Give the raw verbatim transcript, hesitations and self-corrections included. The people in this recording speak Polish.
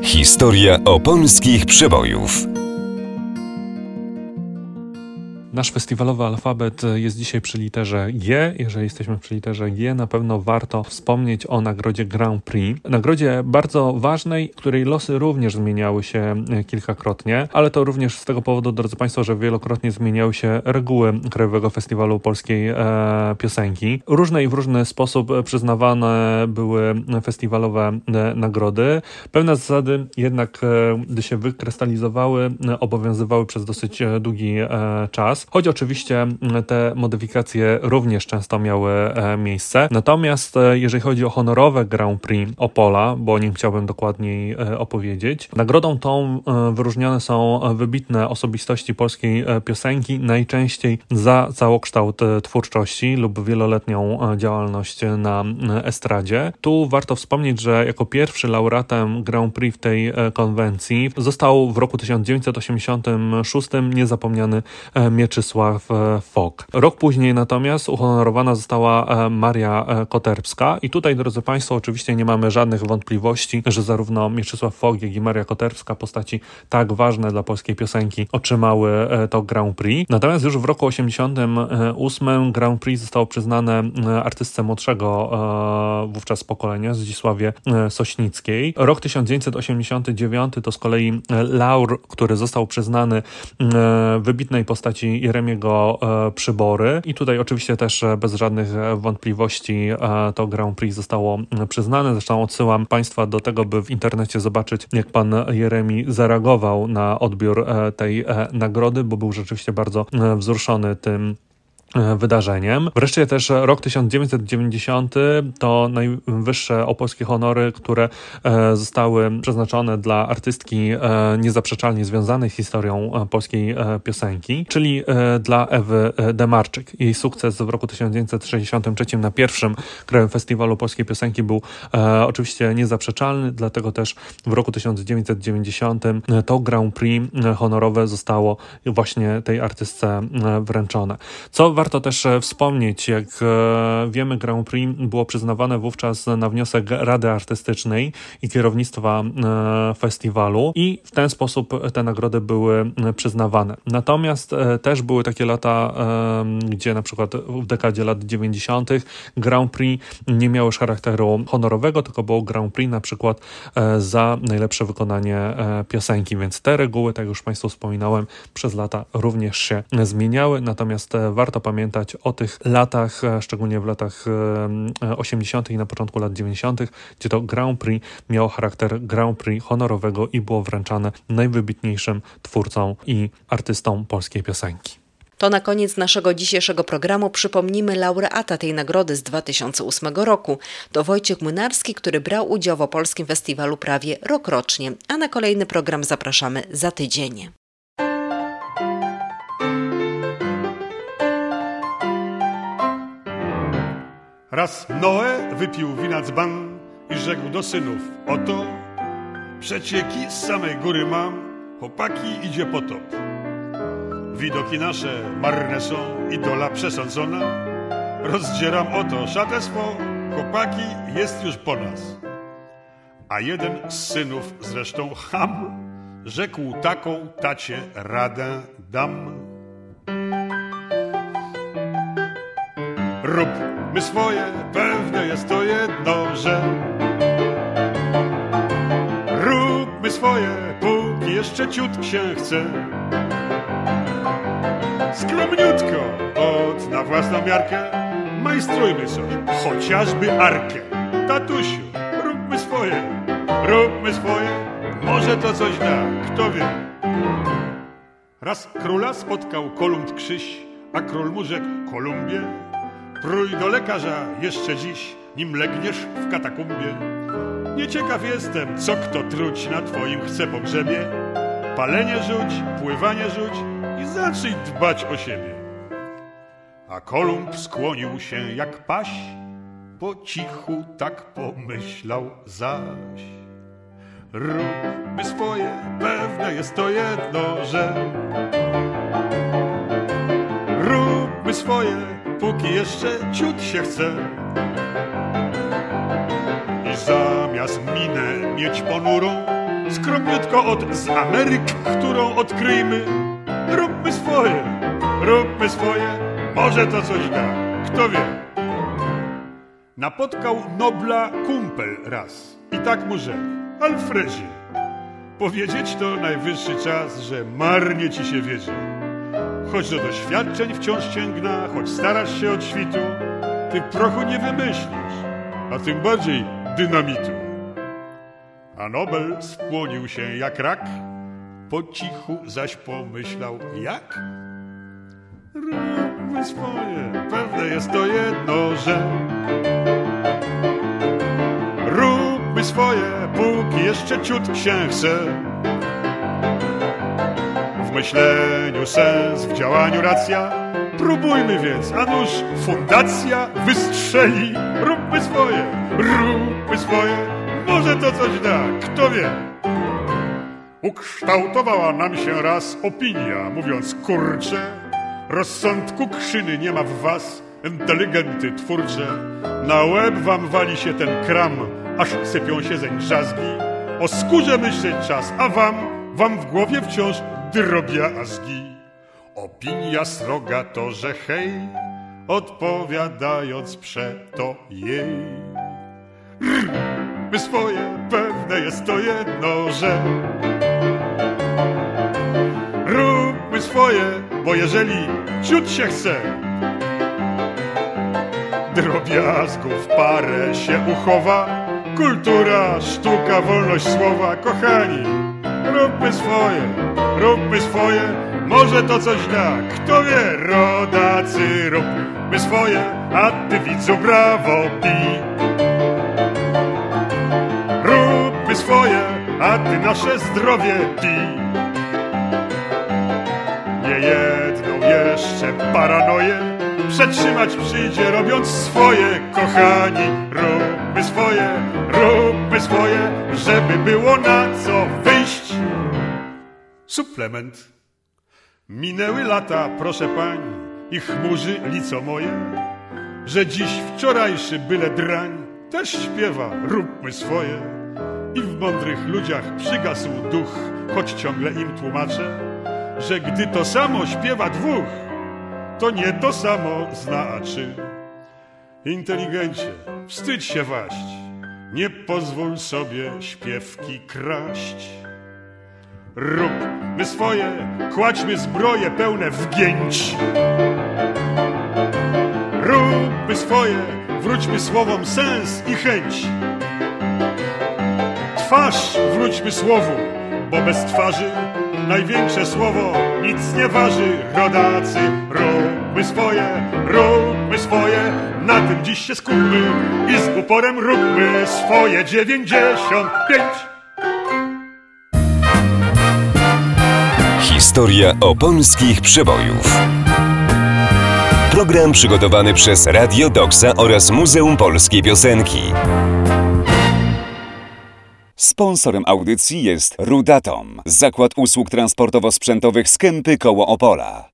Historia opolskich przebojów. Nasz festiwalowy alfabet jest dzisiaj przy literze G. Jeżeli jesteśmy przy literze G, na pewno warto wspomnieć o nagrodzie Grand Prix. Nagrodzie bardzo ważnej, której losy również zmieniały się kilkakrotnie, ale to również z tego powodu, drodzy Państwo, że wielokrotnie zmieniały się reguły Krajowego Festiwalu Polskiej e, Piosenki. Różne i w różny sposób przyznawane były festiwalowe e, nagrody. Pewne zasady jednak, e, gdy się wykrystalizowały, e, obowiązywały przez dosyć długi e, czas. Choć oczywiście te modyfikacje również często miały e, miejsce. Natomiast e, jeżeli chodzi o honorowe Grand Prix Opola, bo o nim chciałbym dokładniej e, opowiedzieć, nagrodą tą e, wyróżniane są wybitne osobistości polskiej e, piosenki, najczęściej za całokształt e, twórczości lub wieloletnią e, działalność na e, estradzie. Tu warto wspomnieć, że jako pierwszy laureatem Grand Prix w tej e, konwencji został w roku tysiąc dziewięćset osiemdziesiątym szóstym niezapomniany e, Mieczysław Fok. Rok później natomiast uhonorowana została Maria Koterbska i tutaj, drodzy Państwo, oczywiście nie mamy żadnych wątpliwości, że zarówno Mieczysław Fok, jak i Maria Koterbska, postaci tak ważne dla polskiej piosenki, otrzymały to Grand Prix. Natomiast już w roku osiemdziesiątym ósmym Grand Prix zostało przyznane artystce młodszego wówczas pokolenia, Zdzisławie Sośnickiej. Rok tysiąc dziewięćset osiemdziesiąty dziewiąty to z kolei laur, który został przyznany wybitnej postaci Jeremiego e, Przybory i tutaj oczywiście też bez żadnych wątpliwości e, to Grand Prix zostało przyznane. Zresztą odsyłam Państwa do tego, by w internecie zobaczyć, jak pan Jeremi zareagował na odbiór e, tej e, nagrody, bo był rzeczywiście bardzo e, wzruszony tym wydarzeniem. Wreszcie też rok tysiąc dziewięćset dziewięćdziesiąty to najwyższe opolskie honory, które e, zostały przeznaczone dla artystki e, niezaprzeczalnie związanej z historią e, polskiej e, piosenki, czyli e, dla Ewy Demarczyk. Jej sukces w roku tysiąc dziewięćset sześćdziesiątym trzecim na pierwszym Krajowym Festiwalu Polskiej Piosenki był e, oczywiście niezaprzeczalny, dlatego też w roku tysiąc dziewięćset dziewięćdziesiątym to Grand Prix honorowe zostało właśnie tej artystce wręczone. Co warto też wspomnieć, jak wiemy, Grand Prix było przyznawane wówczas na wniosek Rady Artystycznej i kierownictwa festiwalu i w ten sposób te nagrody były przyznawane. Natomiast też były takie lata, gdzie na przykład w dekadzie lat dziewięćdziesiątych Grand Prix nie miało już charakteru honorowego, tylko było Grand Prix na przykład za najlepsze wykonanie piosenki, więc te reguły, tak jak już Państwu wspominałem, przez lata również się zmieniały, natomiast warto pamiętać o tych latach, szczególnie w latach osiemdziesiątych i na początku lat dziewięćdziesiątych, gdzie to Grand Prix miało charakter Grand Prix honorowego i było wręczane najwybitniejszym twórcom i artystom polskiej piosenki. To na koniec naszego dzisiejszego programu przypomnimy laureata tej nagrody z dwa tysiące ósmego roku. To Wojciech Młynarski, który brał udział w Opolskim Festiwalu prawie rokrocznie, a na kolejny program zapraszamy za tydzień. Raz Noe wypił wina dzban i rzekł do synów: oto przecieki z samej góry mam, chłopaki, idzie potop. Widoki nasze marne są i dola przesądzona. Rozdzieram oto szatę swą, chłopaki, jest już po nas. A jeden z synów, zresztą Cham, rzekł taką tacie radę dam. Róbmy swoje, pewne jest to jedno, że róbmy swoje, póki jeszcze ciut się chce. Skromniutko, od na własną miarkę, majstrujmy coś, chociażby arkę. Tatusiu, róbmy swoje, róbmy swoje, może to coś da, kto wie. Raz króla spotkał Kolumb Krzyś, a król mu rzekł: Kolumbie, prój do lekarza jeszcze dziś, nim legniesz w katakumbie. Nieciekaw jestem, co kto truć na twoim chce pogrzebie. Palenie rzuć, pływanie rzuć i zacznij dbać o siebie. A Kolumb skłonił się jak paś, po cichu tak pomyślał zaś. Róbmy swoje, pewne jest to jedno, że róbmy swoje, póki jeszcze ciut się chce. I zamiast minę mieć ponurą, Skromniutko od z Ameryk, którą odkryjmy. Róbmy swoje, róbmy swoje, może to coś da, kto wie. Napotkał Nobla kumpel raz i tak mu rzekł: Alfredzie, powiedzieć to najwyższy czas, że marnie ci się wiedzie. Choć do doświadczeń wciąż sięgna, choć starasz się od świtu, ty prochu nie wymyślisz, a tym bardziej dynamitu. A Nobel spłonił się jak rak, po cichu zaś pomyślał jak? Róbmy swoje, pewne jest to jedno, że róbmy swoje, póki jeszcze ciut się chce. W myśleniu sens, w działaniu racja, próbujmy więc, a nuż fundacja wystrzeli. Róbmy swoje, róbmy swoje, może to coś da, kto wie. Ukształtowała nam się raz opinia, mówiąc kurcze, rozsądku krzyny nie ma w was, inteligenty twórcze. Na łeb wam wali się ten kram, aż sypią się zeń drzazgi. O skórze myśleć czas, a wam, wam w głowie wciąż drobiazgi. Opinia sroga to, że hej, odpowiadając przeto jej. My swoje, pewne jest to jedno, że róbmy swoje, bo jeżeli ciut się chce, drobiazgów parę się uchowa. Kultura, sztuka, wolność słowa, kochani, róbmy swoje, róbmy swoje, może to coś da, kto wie, rodacy, róbmy swoje, a ty widzu brawo pij. Róbmy swoje, a ty nasze zdrowie pij. Niejedną jeszcze paranoję przetrzymać przyjdzie, robiąc swoje, kochani. Róbmy swoje, róbmy swoje, żeby było na co wyjść. Suplement. Minęły lata, proszę pań, i chmurzy lico moje, że dziś wczorajszy byle drań też śpiewa, róbmy swoje. I w mądrych ludziach przygasł duch, choć ciągle im tłumaczę, że gdy to samo śpiewa dwóch, to nie to samo znaczy. Inteligencie, wstydź się waść, nie pozwól sobie śpiewki kraść. Róbmy swoje, kładźmy zbroje pełne wgięć. Róbmy swoje, wróćmy słowom sens i chęć. Twarz wróćmy słowu, bo bez twarzy największe słowo nic nie waży. Rodacy, róbmy swoje, róbmy swoje, na tym dziś się skupmy i z uporem róbmy swoje. dziewięćdziesiąt pięć. Historia opolskich przebojów. Program przygotowany przez Radio Doksa oraz Muzeum Polskiej Piosenki. Sponsorem audycji jest Rudatom, zakład usług transportowo-sprzętowych z Kępy koło Opola.